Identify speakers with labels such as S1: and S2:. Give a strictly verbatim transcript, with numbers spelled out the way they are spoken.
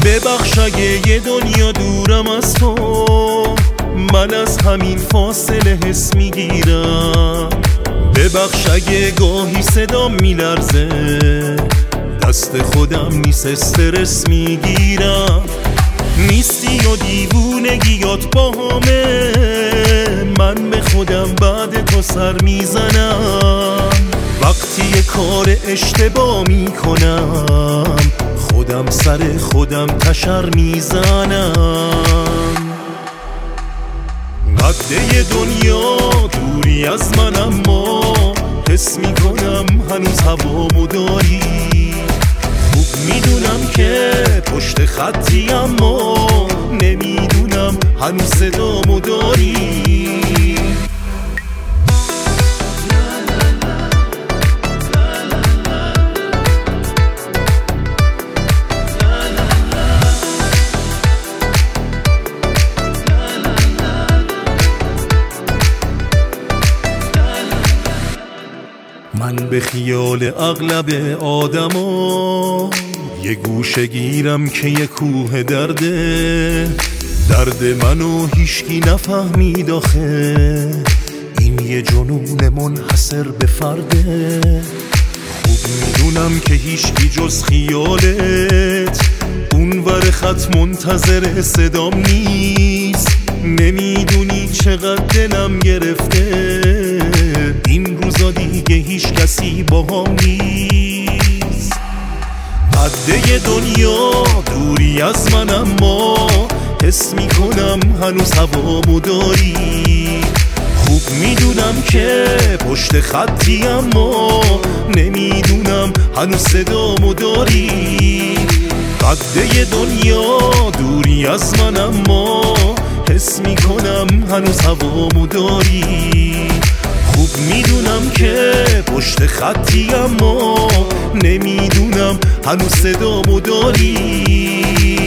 S1: ببخش اگه یه دنیا دورم از تو، من از همین فاصله حس میگیرم. ببخش اگه گاهی صدام میلرزه، دست خودم نیست استرس میگیرم. نیستی و دیوونگیات با همه، من به خودم بعد تو سر میزنم. وقتی یه کار اشتباه میکنم، خودم سر خودم تشر میزنم. قده دنیا دوری از من، اما حس میکنم هنوز هوامو داری. خوب میدونم که پشت خطی، اما نمیدونم هنوز صدامو داری. من به خیال اغلب آدما یه گوشه گیرم که یه کوه درده. درد منو هیچکی نفهمید آخه، این یه جنون منحصر به فرده. خوب میدونم که هیچکی جز خیالت اونور خط منتظر صدام نیست. نمیدونی چقدر دلم گرفته، این روزا دیگه هیچ کسی با هم نیست. قده دنیا دوری از من، اما حس میکنم هنوز هوامو داری. خوب میدونم که پشت خطی، اما نمیدونم هنوز صدامو داری. قده دنیا دوری از من، اما حس میکنم هنوز هوامو داری. خوب میدونم که پشت خطی، اما نمیدونم هنوز صدامو داری.